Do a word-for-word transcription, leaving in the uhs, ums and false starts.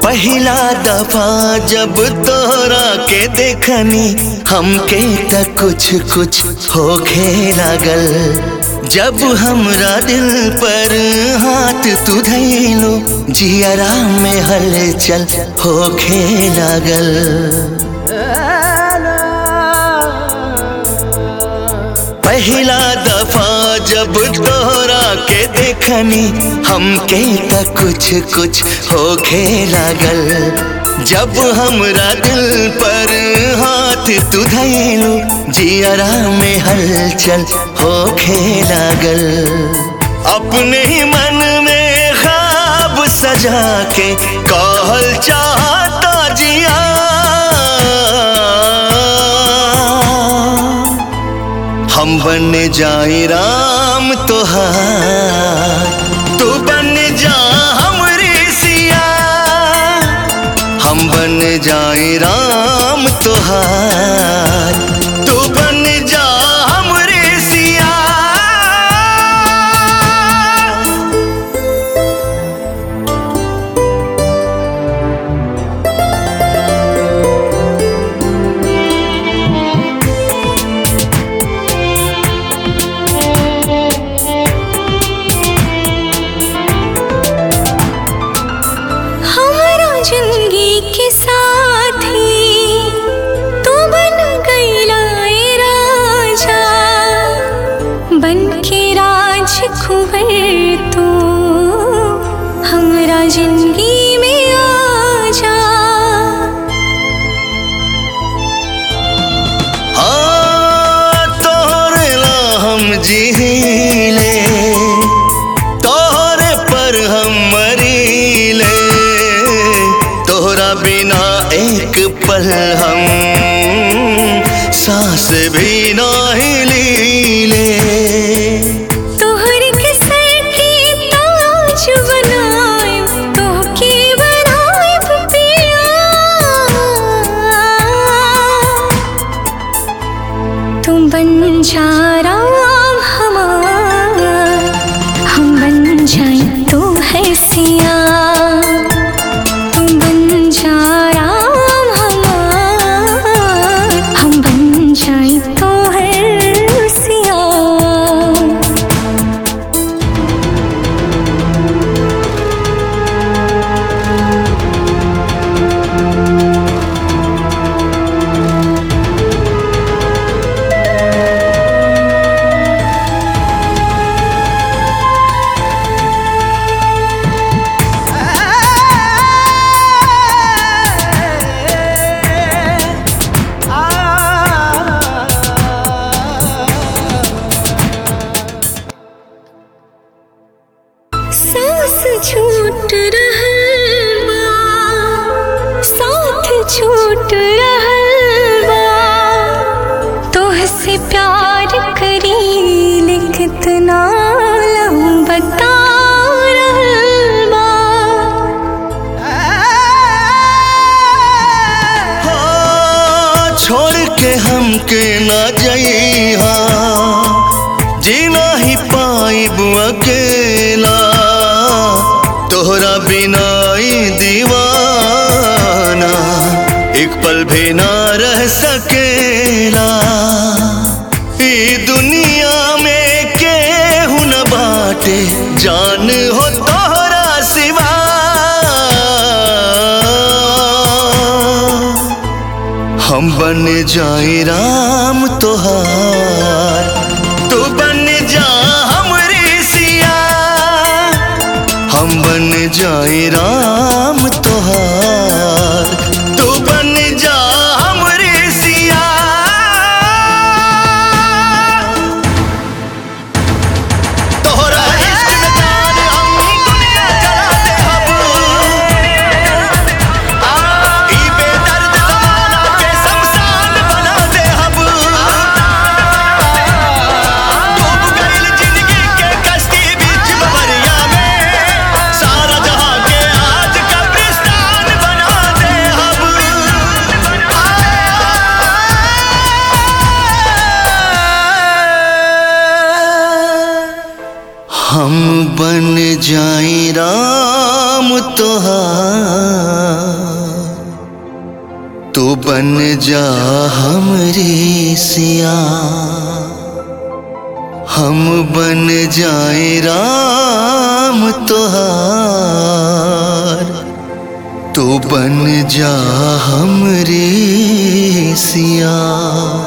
पहिला दफा जब तोरा के देखनी हमके त कुछ कुछ होखे लागल। जब हमरा दिल पर हाथ तू धैलो जियरा में हलचल होखे लागल। पहिला दफा जब तोरा के देखनी हमके त कुछ कुछ होखे लागल। जब हमरा दिल पर हाथ तू धैलो जियरा में हलचल होखे लागल। अपने ही मन में ख्वाब सजा के कहल चाहता जिया, हम बन जाए राम तोहार, तू बन जा हमरी सिया। हम बन जाए राम तोहार, तू बन जा हमरी सिया। जिंदगी के साथी तू बन गईला ए राजा, बन के राजकुंवर तू हमरा जिंदगी में आ जा। हाँ तोहरे ला हम जीले, तोहरे पर हम मरीले, तोहरा बिना एक पल हम सांस भी नहीं लीले। तोहर के सर के ताज बनाए तोहके बनाए पिया, तुम बन जा राम हमार, हम बन जाए तो है सिया। सांस छूट रहल बा, साथ छूट रहल बा, तोहसे प्यार करीले कितना लहू बता रहल बा। हाँ छोड़ के हमके ना जइहा, जीना ही पाइब अकेला, तोहरा बिना ई दीवाना एक पल भी ना रह सकेला। ई दुनिया में केहू न बाटे जान हो तोहरा सिवा। हम बन जाए राम तोहार, तू बन जा हमरी सिया। हम बन जाए राम तोहार, तू बन जा हमरी सिया। तोहरा इश्क में जान हम दुनिया जला दे हब, ई बेदर्द ज़माना के शमशान बना दे हब। डूब गइल जिंदगी के कश्ती बीच बबरिया में, सारा जहां के आज कब्रिस्तान बना दे हब। हम बन जाए राम तोहार, तो बन जा हमरे सिया, हम बन जाए राम तोहार, तो बन जा हमरे सिया।